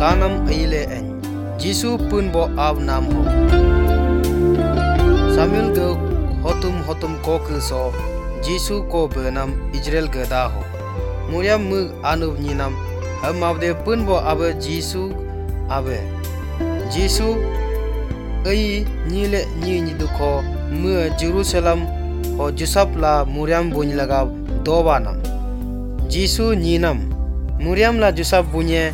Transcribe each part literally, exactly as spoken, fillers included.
kanam aile en jisu pun bo ab nam ho Samuel go hotum hotum ko ku so jisu ko benam Israel ge da ho Muriam mug anub ni nam ham abde pun bo ab jisu abe jisu ai ni le ni ni du ko mu Jerusalem ho Joseph la Muriam bun laga do banam jisu ni nam Muriam la Joseph bunye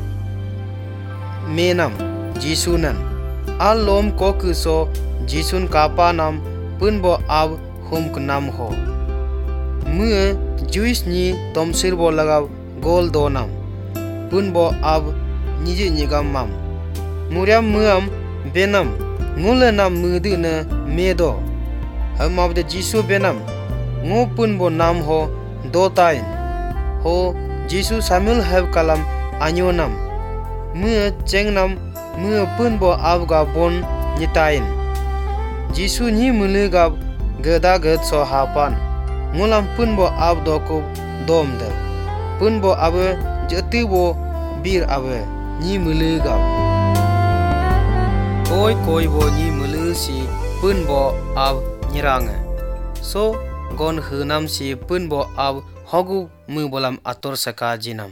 menam jisu nan al lom ko ku so jisun kapa nam pun bo ab hum knam ho mu Jewish ni tomsir bo laga gol do nam pun bo ab niji nigam mam Muriam muam benam ngule nam mudu na medo ham ab de jisu benam ngo pun bo nam ho do tain ho jisu Samuel have kalam anyonam mu chengnam mu pun bo ab ga bon nitain jisu ni mulu ga gada gad so hapan ngulam pun bo ab do ko dom de pun bo ab jati bo bir abe ni mulu ga koi koi bo ni mulu si pun bo ab nirang so gon hunam si pun bo ab hogu mu bolam ator saka jinam